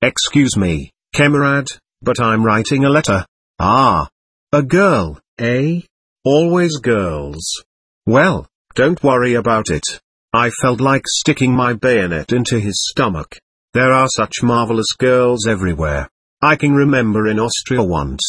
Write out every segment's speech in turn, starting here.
"Excuse me, comrade, but I'm writing a letter." "Ah. A girl, eh? Always girls. Well, don't worry about it." I felt like sticking my bayonet into his stomach. There are such marvelous girls everywhere. I can remember in Austria once.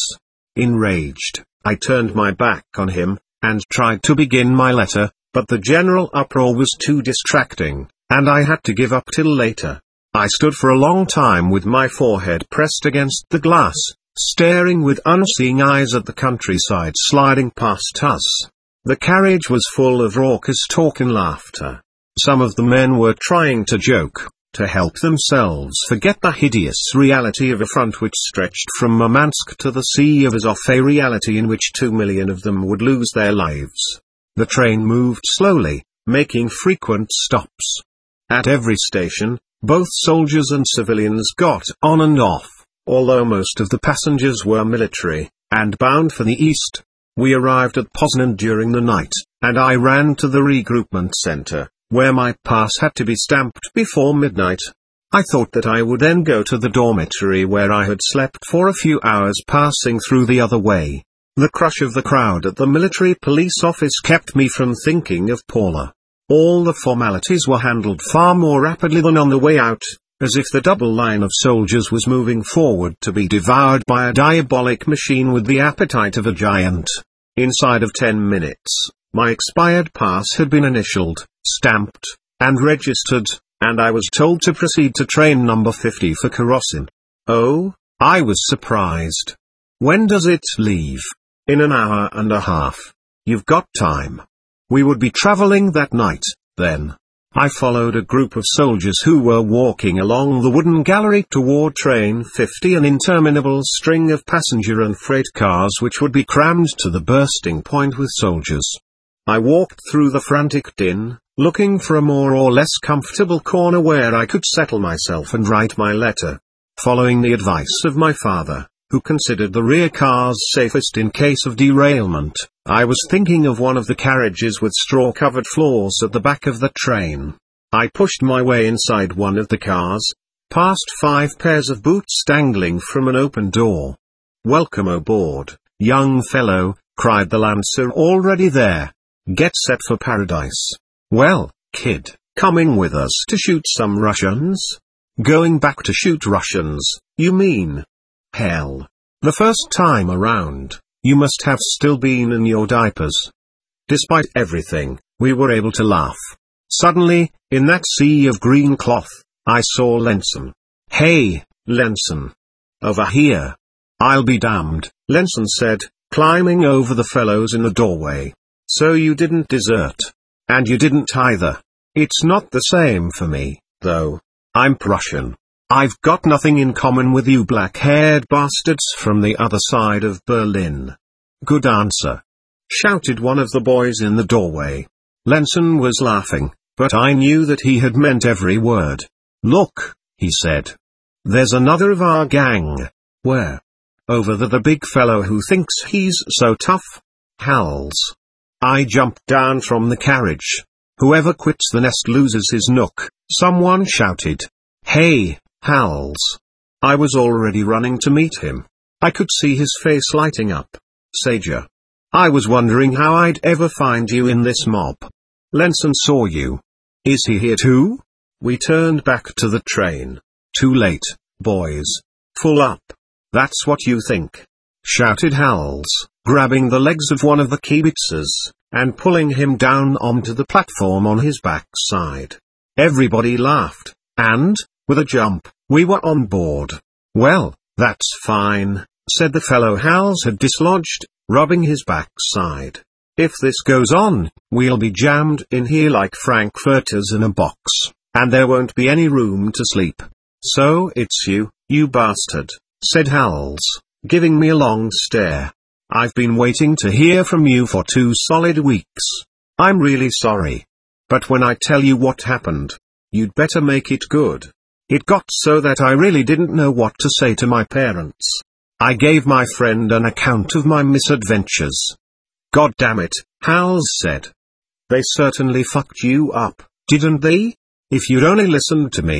Enraged, I turned my back on him, and tried to begin my letter, but the general uproar was too distracting, and I had to give up till later. I stood for a long time with my forehead pressed against the glass, staring with unseeing eyes at the countryside sliding past us. The carriage was full of raucous talk and laughter. Some of the men were trying to joke, to help themselves forget the hideous reality of a front which stretched from Murmansk to the Sea of Azov, a reality in which 2 million of them would lose their lives. The train moved slowly, making frequent stops. At every station, both soldiers and civilians got on and off, although most of the passengers were military, and bound for the east. We arrived at Poznan during the night, and I ran to the regroupment center, where my pass had to be stamped before midnight. I thought that I would then go to the dormitory where I had slept for a few hours, passing through the other way. The crush of the crowd at the military police office kept me from thinking of Paula. All the formalities were handled far more rapidly than on the way out, as if the double line of soldiers was moving forward to be devoured by a diabolic machine with the appetite of a giant. Inside of 10 minutes, my expired pass had been initialed, stamped, and registered, and I was told to proceed to train number 50 for Korosin. Oh, I was surprised. "When does it leave?" "In an hour and a half. You've got time." We would be traveling that night, then. I followed a group of soldiers who were walking along the wooden gallery toward train 50, an interminable string of passenger and freight cars which would be crammed to the bursting point with soldiers. I walked through the frantic din, looking for a more or less comfortable corner where I could settle myself and write my letter. Following the advice of my father, who considered the rear cars safest in case of derailment, I was thinking of one of the carriages with straw-covered floors at the back of the train. I pushed my way inside one of the cars, past 5 pairs of boots dangling from an open door. "Welcome aboard, young fellow," cried the lancer already there. "Get set for paradise." "Well, kid, coming with us to shoot some Russians?" "Going back to shoot Russians, you mean? Hell. The first time around, you must have still been in your diapers." Despite everything, we were able to laugh. Suddenly, in that sea of green cloth, I saw Lenson. "Hey, Lenson. Over here." "I'll be damned," Lenson said, climbing over the fellows in the doorway. "So you didn't desert. And you didn't either. It's not the same for me, though. I'm Prussian. I've got nothing in common with you black-haired bastards from the other side of Berlin." "Good answer," shouted one of the boys in the doorway. Lenson was laughing, but I knew that he had meant every word. "Look," he said. "There's another of our gang." "Where?" "Over there, the big fellow who thinks he's so tough. Hals." I jumped down from the carriage. "Whoever quits the nest loses his nook," someone shouted. "Hey, Hals." I was already running to meet him. I could see his face lighting up. "Saja. I was wondering how I'd ever find you in this mob." "Lenson saw you. Is he here too?" We turned back to the train. "Too late, boys. Full up." "That's what you think," shouted Hals, grabbing the legs of one of the kibitzers, and pulling him down onto the platform on his backside. Everybody laughed, and, with a jump, we were on board. "Well, that's fine," said the fellow Hals had dislodged, rubbing his backside. "If this goes on, we'll be jammed in here like frankfurters in a box, and there won't be any room to sleep." "So it's you, you bastard," said Hals, giving me a long stare. "I've been waiting to hear from you for 2 solid weeks. I'm really sorry. But when I tell you what happened, you'd better make it good. It got so that I really didn't know what to say to my parents. I gave my friend an account of my misadventures." "God damn it," Hals said. "They certainly fucked you up, didn't they? If you'd only listened to me."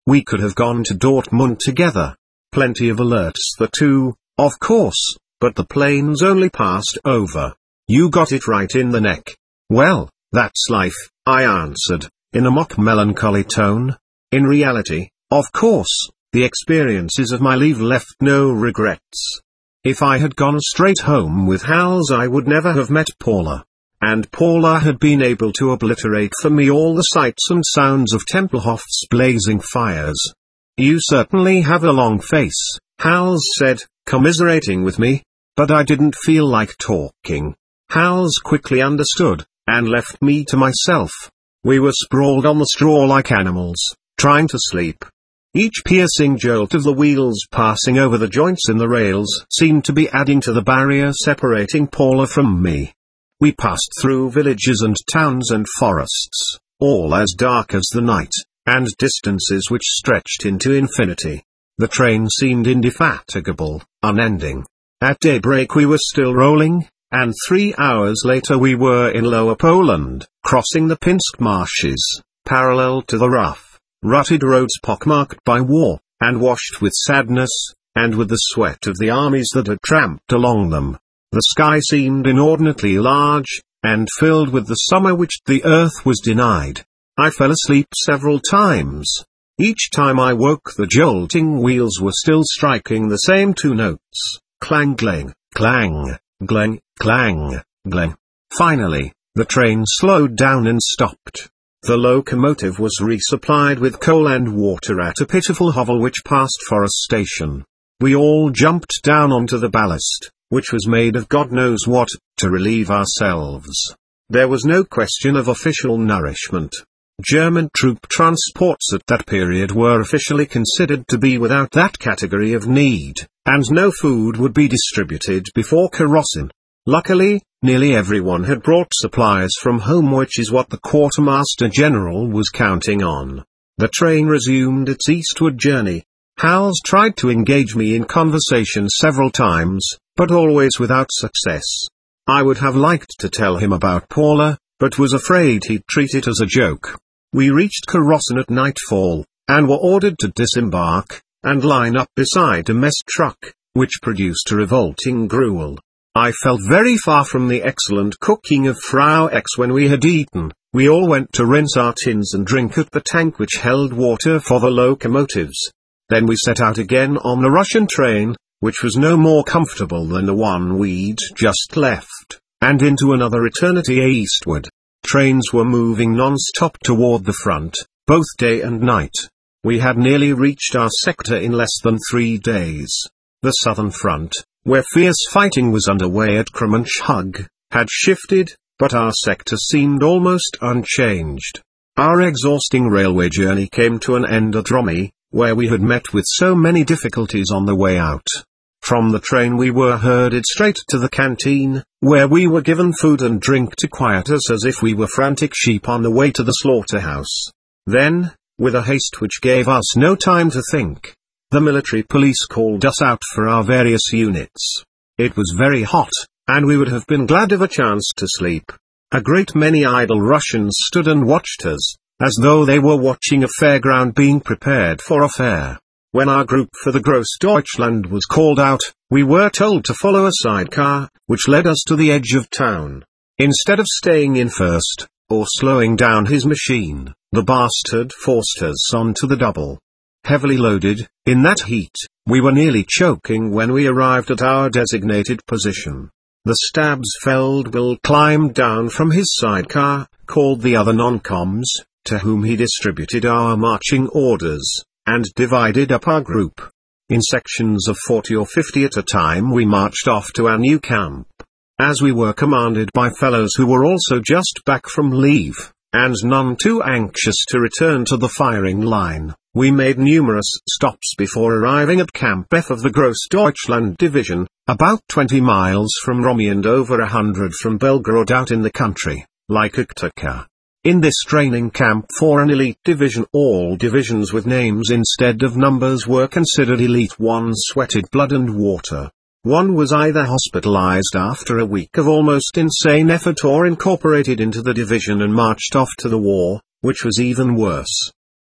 We could have gone to Dortmund together. Plenty of alerts there too, of course, but the planes only passed over. You got it right in the neck. Well, that's life, I answered, in a mock melancholy tone. In reality, of course, the experiences of my leave left no regrets. If I had gone straight home with Hals, I would never have met Paula. And Paula had been able to obliterate for me all the sights and sounds of Tempelhof's blazing fires. You certainly have a long face, Hals said, commiserating with me. But I didn't feel like talking. Hals quickly understood, and left me to myself. We were sprawled on the straw like animals, trying to sleep. Each piercing jolt of the wheels passing over the joints in the rails seemed to be adding to the barrier separating Paula from me. We passed through villages and towns and forests, all as dark as the night, and distances which stretched into infinity. The train seemed indefatigable, unending. At daybreak we were still rolling, and 3 hours later we were in Lower Poland, crossing the Pinsk marshes, parallel to the rough, rutted roads pockmarked by war, and washed with sadness, and with the sweat of the armies that had tramped along them. The sky seemed inordinately large, and filled with the summer which the earth was denied. I fell asleep several times. Each time I woke the jolting wheels were still striking the same two notes, clang glang, clang, glang, clang, glang. Finally, the train slowed down and stopped. The locomotive was resupplied with coal and water at a pitiful hovel which passed for a station. We all jumped down onto the ballast, which was made of God knows what, to relieve ourselves. There was no question of official nourishment. German troop transports at that period were officially considered to be without that category of need, and no food would be distributed before Korosin. Luckily, nearly everyone had brought supplies from home, which is what the quartermaster general was counting on. The train resumed its eastward journey. Hals tried to engage me in conversation several times, but always without success. I would have liked to tell him about Paula, but was afraid he'd treat it as a joke. We reached Korosin at nightfall, and were ordered to disembark, and line up beside a mess truck, which produced a revolting gruel. I felt very far from the excellent cooking of Frau X. When we had eaten, we all went to rinse our tins and drink at the tank which held water for the locomotives. Then we set out again on the Russian train, which was no more comfortable than the one we'd just left, and into another eternity eastward. Trains were moving non-stop toward the front, both day and night. We had nearly reached our sector in less than 3 days. The southern front, where fierce fighting was underway at Kremenchug, had shifted, but our sector seemed almost unchanged. Our exhausting railway journey came to an end at Romy, where we had met with so many difficulties on the way out. From the train we were herded straight to the canteen, where we were given food and drink to quiet us as if we were frantic sheep on the way to the slaughterhouse. Then, with a haste which gave us no time to think, the military police called us out for our various units. It was very hot, and we would have been glad of a chance to sleep. A great many idle Russians stood and watched us, as though they were watching a fairground being prepared for a fair. When our group for the Grossdeutschland was called out, we were told to follow a sidecar, which led us to the edge of town. Instead of staying in first, or slowing down his machine, the bastard forced us onto the double. Heavily loaded, in that heat, we were nearly choking when we arrived at our designated position. The Stabsfeld Will climbed down from his sidecar, called the other non-coms, to whom he distributed our marching orders, and divided up our group. In sections of 40 or 50 at a time we marched off to our new camp. As we were commanded by fellows who were also just back from leave, and none too anxious to return to the firing line, we made numerous stops before arriving at Camp F of the Grossdeutschland Division, about 20 miles from Romy and over 100 from Belgorod out in the country, like Uktuka. In this training camp for an elite division, all divisions with names instead of numbers were considered elite. One sweated blood and water. One was either hospitalized after a week of almost insane effort or incorporated into the division and marched off to the war, which was even worse.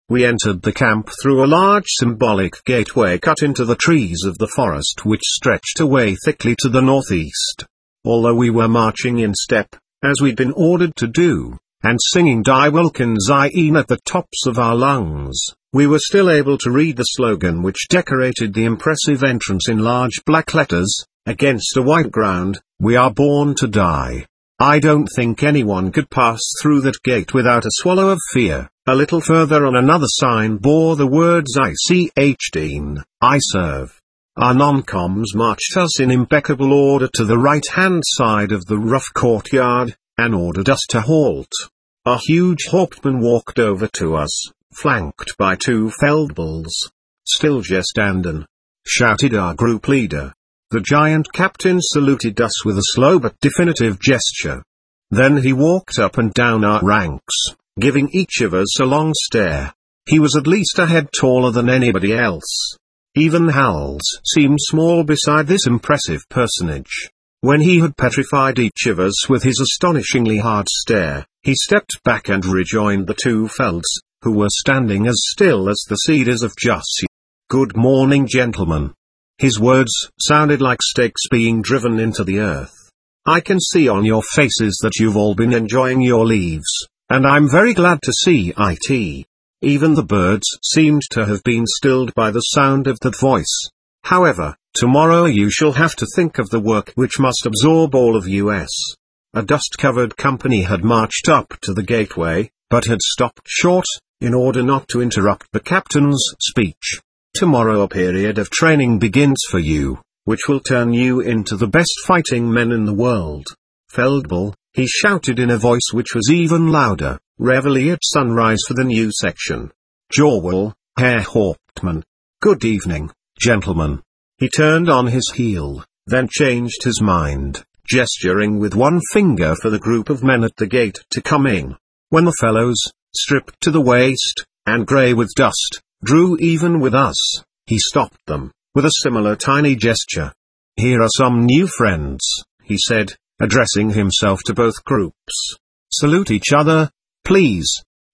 We entered the camp through a large symbolic gateway cut into the trees of the forest which stretched away thickly to the northeast. Although we were marching in step, as we'd been ordered to do, and singing Die Wilken Sein at the tops of our lungs, we were still able to read the slogan which decorated the impressive entrance in large black letters, against a white ground: "We are born to die." I don't think anyone could pass through that gate without a swallow of fear. A little further on another sign bore the words ICH-DEEN, I serve. Our non-coms marched us in impeccable order to the right-hand side of the rough courtyard, and ordered us to halt. A huge Hauptmann walked over to us, flanked by 2 Feldbulls. "Stillje standen!" shouted our group leader. The giant captain saluted us with a slow but definitive gesture. Then he walked up and down our ranks, giving each of us a long stare. He was at least a head taller than anybody else. Even Hals seemed small beside this impressive personage. When he had petrified each of us with his astonishingly hard stare, he stepped back and rejoined the 2 Felds, who were standing as still as the cedars of Jussi. "Good morning, gentlemen." His words sounded like stakes being driven into the earth. "I can see on your faces that you've all been enjoying your leaves, and I'm very glad to see it. Even the birds seemed to have been stilled by the sound of that voice. However, tomorrow you shall have to think of the work which must absorb all of us." A dust-covered company had marched up to the gateway, but had stopped short, in order not to interrupt the captain's speech. "Tomorrow a period of training begins for you, which will turn you into the best fighting men in the world. Feldbull," he shouted in a voice which was even louder, "reveille at sunrise for the new section. Jorwell, Herr Hauptmann. Good evening, gentlemen." He turned on his heel, then changed his mind, gesturing with one finger for the group of men at the gate to come in. When the fellows, stripped to the waist, and grey with dust, drew even with us, he stopped them, with a similar tiny gesture. "Here are some new friends," he said, addressing himself to both groups. "Salute each other, please."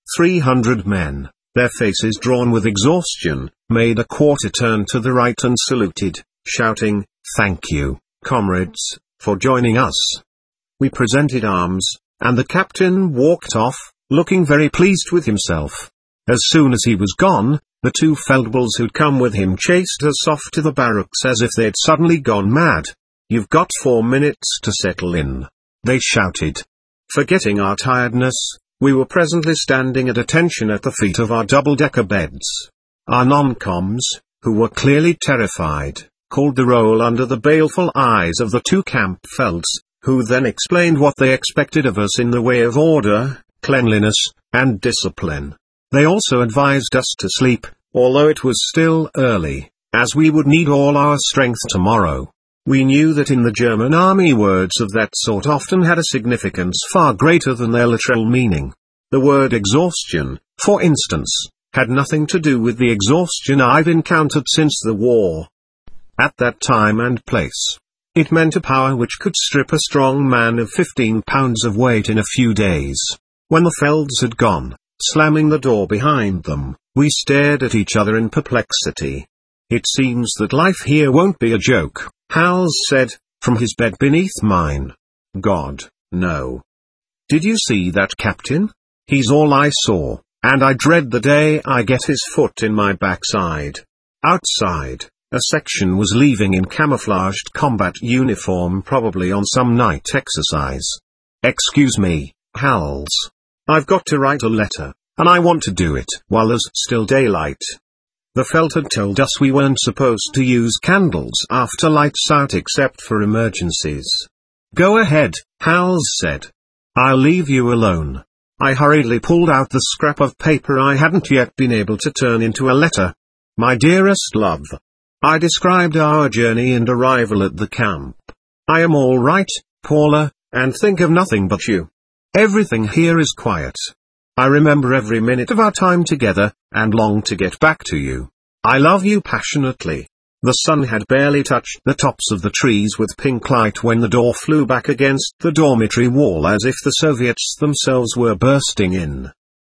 300 men, their faces drawn with exhaustion, made a quarter turn to the right and saluted, shouting, "Thank you, comrades, for joining us." We presented arms, and the captain walked off, looking very pleased with himself. As soon as he was gone, the 2 Feldbulls who'd come with him chased us off to the barracks as if they'd suddenly gone mad. "You've got 4 minutes to settle in," they shouted. Forgetting our tiredness, we were presently standing at attention at the feet of our double-decker beds. Our non-coms, who were clearly terrified, called the roll under the baleful eyes of the 2 camp Felds, who then explained what they expected of us in the way of order, cleanliness, and discipline. They also advised us to sleep, although it was still early, as we would need all our strength tomorrow. We knew that in the German army words of that sort often had a significance far greater than their literal meaning. The word exhaustion, for instance, had nothing to do with the exhaustion I've encountered since the war. At that time and place, it meant a power which could strip a strong man of 15 pounds of weight in a few days. When the Felds had gone, slamming the door behind them, we stared at each other in perplexity. "It seems that life here won't be a joke," Hals said, from his bed beneath mine. "God, no. Did you see that captain? He's all I saw, and I dread the day I get his foot in my backside." Outside, a section was leaving in camouflaged combat uniform, probably on some night exercise. "Excuse me, Hals. I've got to write a letter, and I want to do it while there's still daylight." The Felt had told us we weren't supposed to use candles after lights out except for emergencies. "Go ahead," Hals said. "I'll leave you alone." I hurriedly pulled out the scrap of paper I hadn't yet been able to turn into a letter. "My dearest love." I described our journey and arrival at the camp. "I am all right, Paula, and think of nothing but you. Everything here is quiet. I remember every minute of our time together, and long to get back to you. I love you passionately." The sun had barely touched the tops of the trees with pink light when the door flew back against the dormitory wall as if the Soviets themselves were bursting in.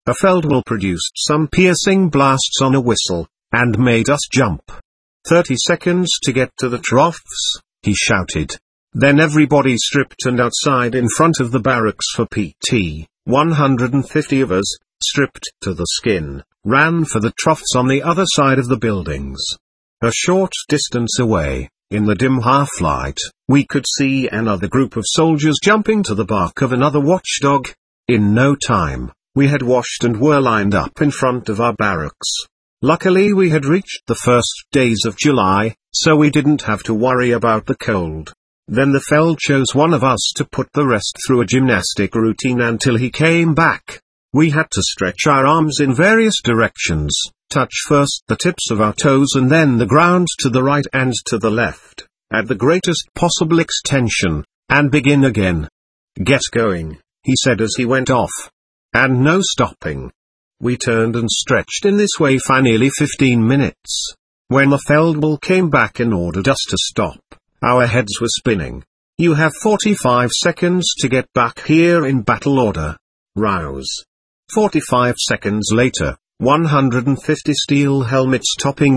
A Feldwebel produced some piercing blasts on a whistle, and made us jump. 30 seconds to get to the troughs, he shouted. Then everybody stripped and outside in front of the barracks for PT. 150 of us, stripped to the skin, ran for the troughs on the other side of the buildings. A short distance away, in the dim half-light, we could see another group of soldiers jumping to the bark of another watchdog. In no time, we had washed and were lined up in front of our barracks. Luckily we had reached the first days of July, so we didn't have to worry about the cold. Then the Feld chose one of us to put the rest through a gymnastic routine until he came back. We had to stretch our arms in various directions, touch first the tips of our toes and then the ground to the right and to the left, at the greatest possible extension, and begin again. Get going, he said as he went off. And no stopping. We turned and stretched in this way for nearly 15 minutes. When the Feldwebel came back and ordered us to stop, our heads were spinning. You have 45 seconds to get back here in battle order. Rouse. 45 seconds later, 150 steel helmets topping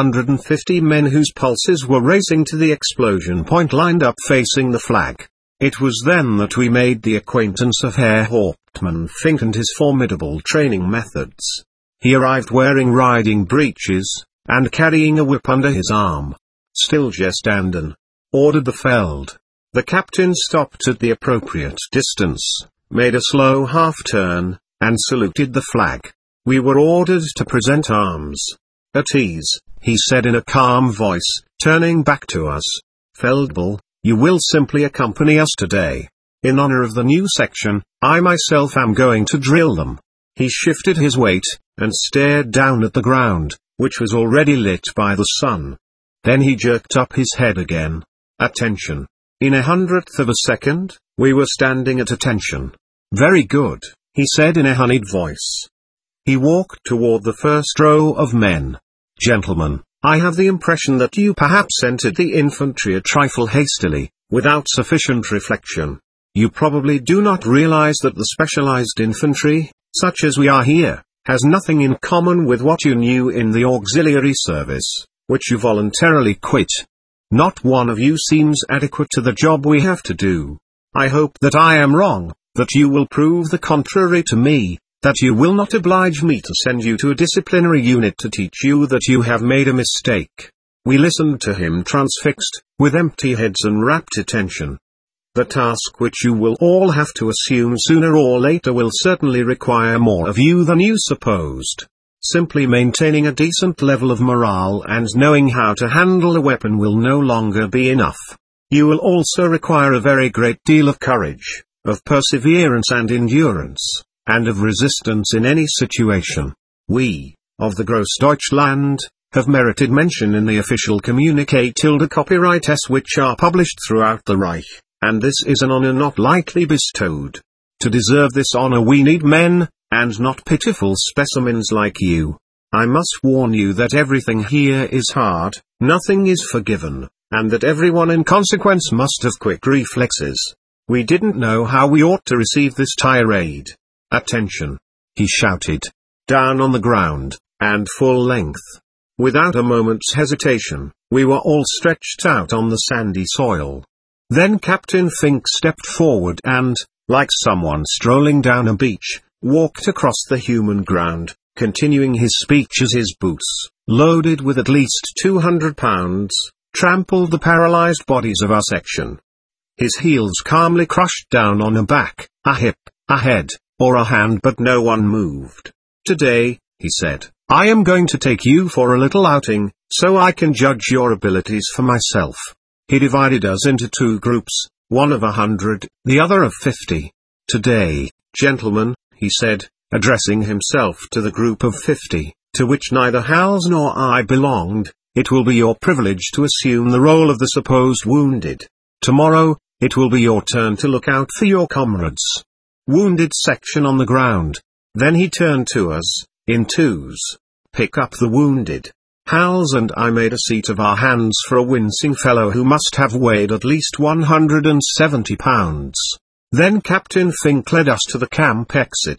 150 men whose pulses were racing to the explosion point lined up facing the flag. It was then that we made the acquaintance of Herr Hauptmann Fink and his formidable training methods. He arrived wearing riding breeches, and carrying a whip under his arm. Stillgestanden, ordered the Feld. The captain stopped at the appropriate distance, made a slow half-turn, and saluted the flag. We were ordered to present arms. At ease, he said in a calm voice, turning back to us. Feldwebel, you will simply accompany us today. In honor of the new section, I myself am going to drill them. He shifted his weight, and stared down at the ground, which was already lit by the sun. Then he jerked up his head again. Attention. In 1/100th of a second, we were standing at attention. Very good, he said in a honeyed voice. He walked toward the first row of men. Gentlemen, I have the impression that you perhaps entered the infantry a trifle hastily, without sufficient reflection. You probably do not realize that the specialized infantry, such as we are here, has nothing in common with what you knew in the auxiliary service, which you voluntarily quit. Not one of you seems adequate to the job we have to do. I hope that I am wrong, that you will prove the contrary to me, that you will not oblige me to send you to a disciplinary unit to teach you that you have made a mistake. We listened to him transfixed, with empty heads and rapt attention. The task which you will all have to assume sooner or later will certainly require more of you than you supposed. Simply maintaining a decent level of morale and knowing how to handle a weapon will no longer be enough. You will also require a very great deal of courage, of perseverance and endurance, and of resistance in any situation. We, of the Grossdeutschland, have merited mention in the official communiqué copyright S which are published throughout the Reich, and this is an honor not lightly bestowed. To deserve this honor we need men, and not pitiful specimens like you. I must warn you that everything here is hard, nothing is forgiven, and that everyone in consequence must have quick reflexes. We didn't know how we ought to receive this tirade. Attention! He shouted. Down on the ground, and full length. Without a moment's hesitation, we were all stretched out on the sandy soil. Then Captain Fink stepped forward and, like someone strolling down a beach, walked across the human ground, continuing his speech as his boots, loaded with at least 200 pounds, trampled the paralyzed bodies of our section. His heels calmly crushed down on a back, a hip, a head, or a hand, but no one moved. Today, he said, I am going to take you for a little outing, so I can judge your abilities for myself. He divided us into two groups, one of 100, the other of 50. Today, gentlemen, he said, addressing himself to the group of 50, to which neither Hals nor I belonged, it will be your privilege to assume the role of the supposed wounded. Tomorrow, it will be your turn to look out for your comrades. Wounded section on the ground. Then he turned to us, in twos. Pick up the wounded. Hals and I made a seat of our hands for a wincing fellow who must have weighed at least 170 pounds. Then Captain Fink led us to the camp exit.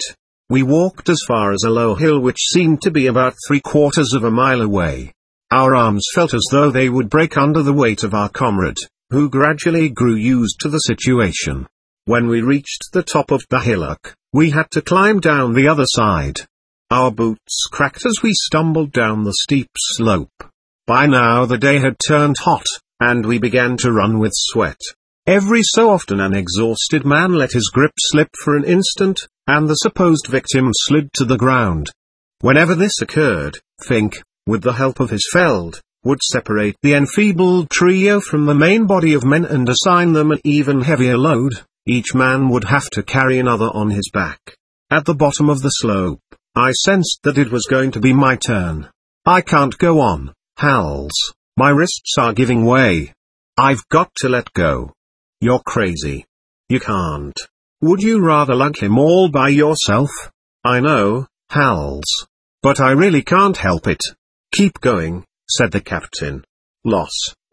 We walked as far as a low hill which seemed to be about 3/4 of a mile away. Our arms felt as though they would break under the weight of our comrade, who gradually grew used to the situation. When we reached the top of the hillock, we had to climb down the other side. Our boots cracked as we stumbled down the steep slope. By now the day had turned hot, and we began to run with sweat. Every so often an exhausted man let his grip slip for an instant, and the supposed victim slid to the ground. Whenever this occurred, Fink, with the help of his Feld, would separate the enfeebled trio from the main body of men and assign them an even heavier load. Each man would have to carry another on his back. At the bottom of the slope, I sensed that it was going to be my turn. I can't go on, Hals. My wrists are giving way. I've got to let go. You're crazy. You can't. Would you rather lug him all by yourself? I know, Hals. But I really can't help it. Keep going, said the captain. Loss.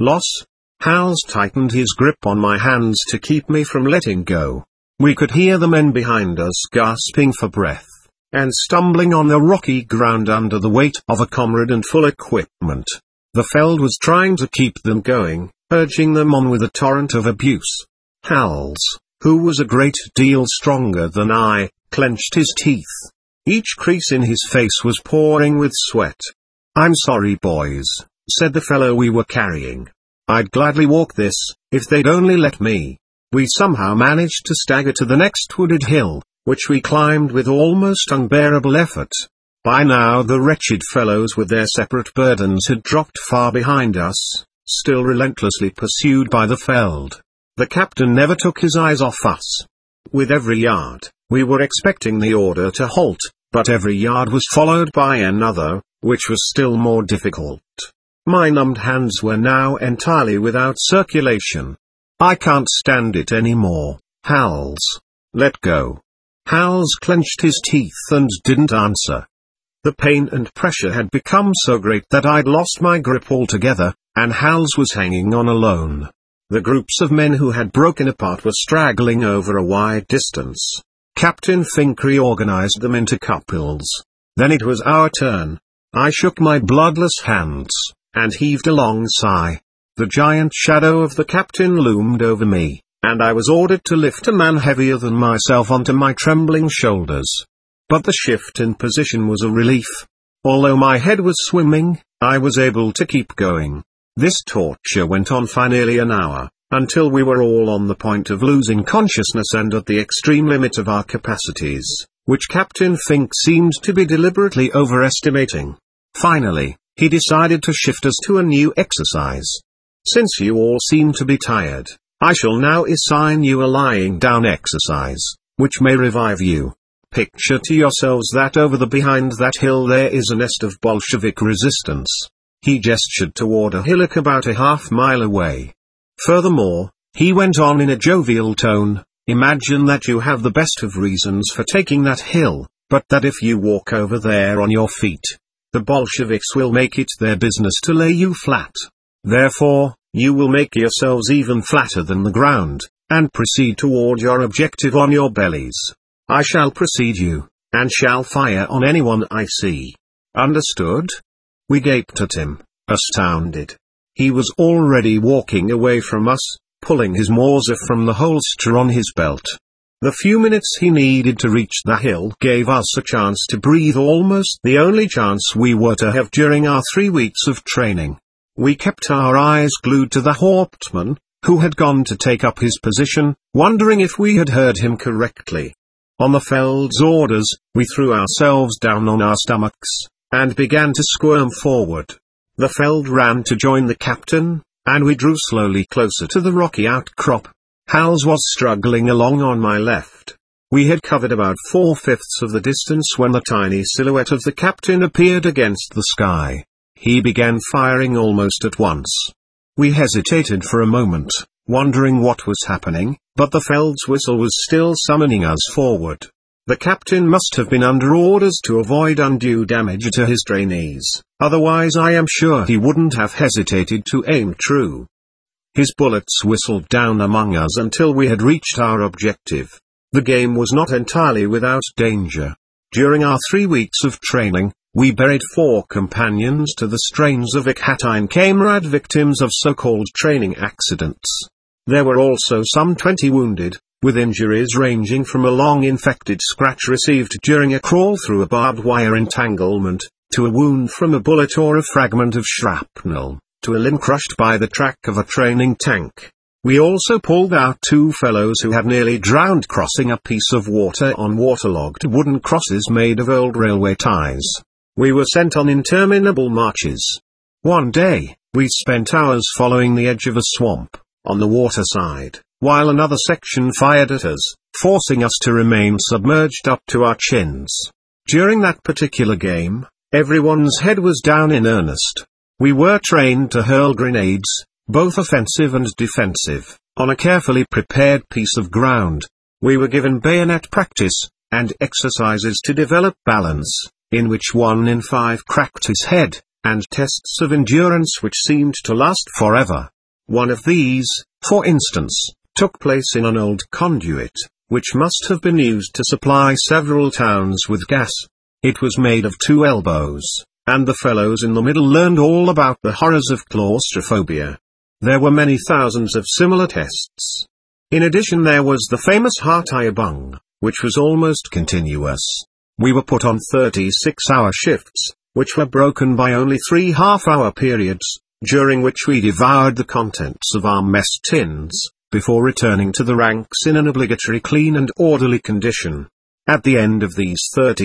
Hals tightened his grip on my hands to keep me from letting go. We could hear the men behind us gasping for breath, and stumbling on the rocky ground under the weight of a comrade and full equipment. The Feld was trying to keep them going, urging them on with a torrent of abuse. Hals, who was a great deal stronger than I, clenched his teeth. Each crease in his face was pouring with sweat. I'm sorry, boys, said the fellow we were carrying. I'd gladly walk this, if they'd only let me. We somehow managed to stagger to the next wooded hill, which we climbed with almost unbearable effort. By now the wretched fellows with their separate burdens had dropped far behind us, still relentlessly pursued by the Feld. The captain never took his eyes off us. With every yard, we were expecting the order to halt, but every yard was followed by another, which was still more difficult. My numbed hands were now entirely without circulation. I can't stand it anymore, Hals. Let go. Hals clenched his teeth and didn't answer. The pain and pressure had become so great that I'd lost my grip altogether, and Hals was hanging on alone. The groups of men who had broken apart were straggling over a wide distance. Captain Fink reorganized them into couples. Then it was our turn. I shook my bloodless hands, and heaved a long sigh. The giant shadow of the captain loomed over me, and I was ordered to lift a man heavier than myself onto my trembling shoulders. But the shift in position was a relief. Although my head was swimming, I was able to keep going. This torture went on for nearly an hour, until we were all on the point of losing consciousness and at the extreme limit of our capacities, which Captain Fink seemed to be deliberately overestimating. Finally, he decided to shift us to a new exercise. Since you all seem to be tired, I shall now assign you a lying down exercise, which may revive you. Picture to yourselves that over behind that hill there is a nest of Bolshevik resistance. He gestured toward a hillock about a half-mile away. Furthermore, he went on in a jovial tone, imagine that you have the best of reasons for taking that hill, but that if you walk over there on your feet, the Bolsheviks will make it their business to lay you flat. Therefore, you will make yourselves even flatter than the ground, and proceed toward your objective on your bellies. I shall precede you, and shall fire on anyone I see. Understood? We gaped at him, astounded. He was already walking away from us, pulling his Mauser from the holster on his belt. The few minutes he needed to reach the hill gave us a chance to breathe, almost the only chance we were to have during our 3 weeks of training. We kept our eyes glued to the Hauptmann, who had gone to take up his position, wondering if we had heard him correctly. On the Feld's orders, we threw ourselves down on our stomachs, and began to squirm forward. The Feld ran to join the captain, and we drew slowly closer to the rocky outcrop. Hals was struggling along on my left. We had covered about 4/5 of the distance when the tiny silhouette of the captain appeared against the sky. He began firing almost at once. We hesitated for a moment, wondering what was happening, but the Feld's whistle was still summoning us forward. The captain must have been under orders to avoid undue damage to his trainees, otherwise I am sure he wouldn't have hesitated to aim true. His bullets whistled down among us until we had reached our objective. The game was not entirely without danger. During our 3 weeks of training, we buried 4 companions to the strains of Ekhatyn Kamerad, victims of so-called training accidents. There were also some 20 wounded, with injuries ranging from a long infected scratch received during a crawl through a barbed wire entanglement, to a wound from a bullet or a fragment of shrapnel, to a limb crushed by the track of a training tank. We also pulled out 2 fellows who had nearly drowned crossing a piece of water on waterlogged wooden crosses made of old railway ties. We were sent on interminable marches. One day, we spent hours following the edge of a swamp, on the waterside, while another section fired at us, forcing us to remain submerged up to our chins. During that particular game, everyone's head was down in earnest. We were trained to hurl grenades, both offensive and defensive, on a carefully prepared piece of ground. We were given bayonet practice, and exercises to develop balance, in which 1 in 5 cracked his head, and tests of endurance which seemed to last forever. One of these, for instance, took place in an old conduit, which must have been used to supply several towns with gas. It was made of 2 elbows, and the fellows in the middle learned all about the horrors of claustrophobia. There were many thousands of similar tests. In addition, there was the famous Hatayabung, which was almost continuous. We were put on 36-hour shifts, which were broken by only 3 half-hour periods, during which we devoured the contents of our mess tins, before returning to the ranks in an obligatory clean and orderly condition. At the end of these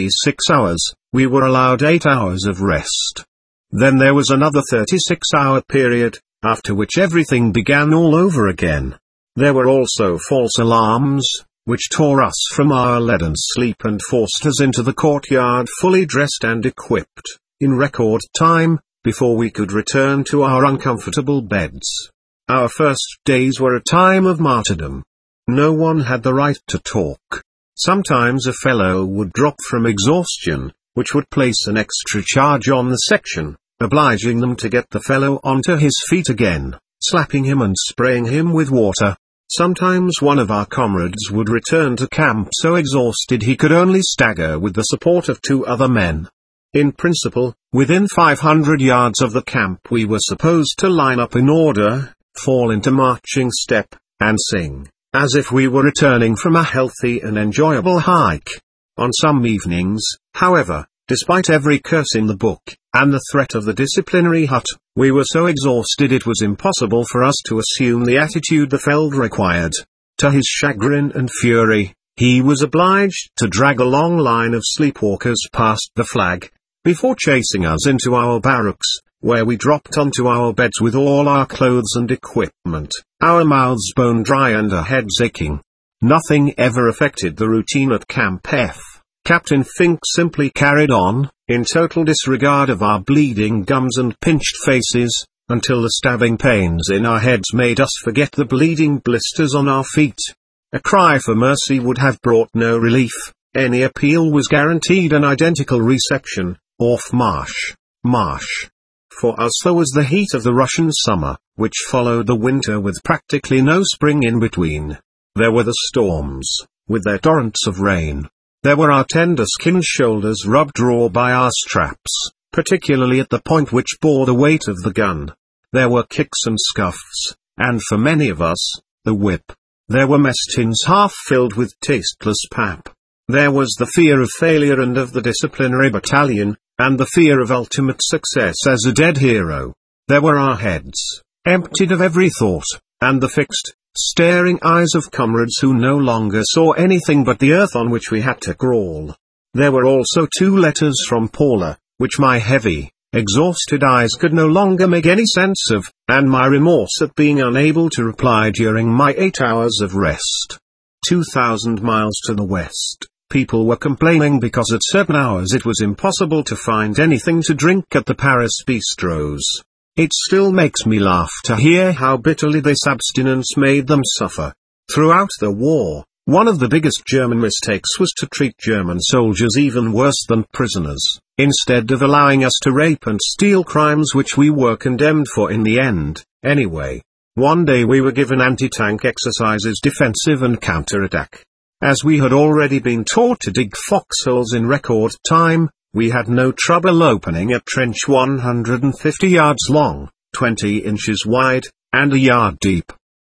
36 hours, we were allowed 8 hours of rest. Then there was another 36-hour period, after which everything began all over again. There were also false alarms, which tore us from our leaden sleep and forced us into the courtyard fully dressed and equipped, in record time, before we could return to our uncomfortable beds. Our first days were a time of martyrdom. No one had the right to talk. Sometimes a fellow would drop from exhaustion, which would place an extra charge on the section, obliging them to get the fellow onto his feet again, slapping him and spraying him with water. Sometimes one of our comrades would return to camp so exhausted he could only stagger with the support of 2 other men. In principle, within 500 yards of the camp we were supposed to line up in order, fall into marching step, and sing, as if we were returning from a healthy and enjoyable hike. On some evenings, however, despite every curse in the book, and the threat of the disciplinary hut, we were so exhausted it was impossible for us to assume the attitude the feld required. To his chagrin and fury, he was obliged to drag a long line of sleepwalkers past the flag, before chasing us into our barracks, where we dropped onto our beds with all our clothes and equipment, our mouths bone dry and our heads aching. Nothing ever affected the routine at Camp F. Captain Fink simply carried on, in total disregard of our bleeding gums and pinched faces, until the stabbing pains in our heads made us forget the bleeding blisters on our feet. A cry for mercy would have brought no relief. Any appeal was guaranteed an identical reception. Off march, march. For us there was the heat of the Russian summer, which followed the winter with practically no spring in between. There were the storms, with their torrents of rain. There were our tender-skinned shoulders rubbed raw by our straps, particularly at the point which bore the weight of the gun. There were kicks and scuffs, and for many of us, the whip. There were mess tins half filled with tasteless pap. There was the fear of failure and of the disciplinary battalion, and the fear of ultimate success as a dead hero. There were our heads, emptied of every thought, and the fixed, staring eyes of comrades who no longer saw anything but the earth on which we had to crawl. There were also 2 letters from Paula, which my heavy, exhausted eyes could no longer make any sense of, and my remorse at being unable to reply during my 8 hours of rest. 2,000 miles to the west, people were complaining because at certain hours it was impossible to find anything to drink at the Paris bistros. It still makes me laugh to hear how bitterly this abstinence made them suffer. Throughout the war, one of the biggest German mistakes was to treat German soldiers even worse than prisoners, instead of allowing us to rape and steal, crimes which we were condemned for in the end, anyway. One day we were given anti-tank exercises, defensive and counterattack. As we had already been taught to dig foxholes in record time, we had no trouble opening a trench 150 yards long, 20 inches wide, and a yard deep.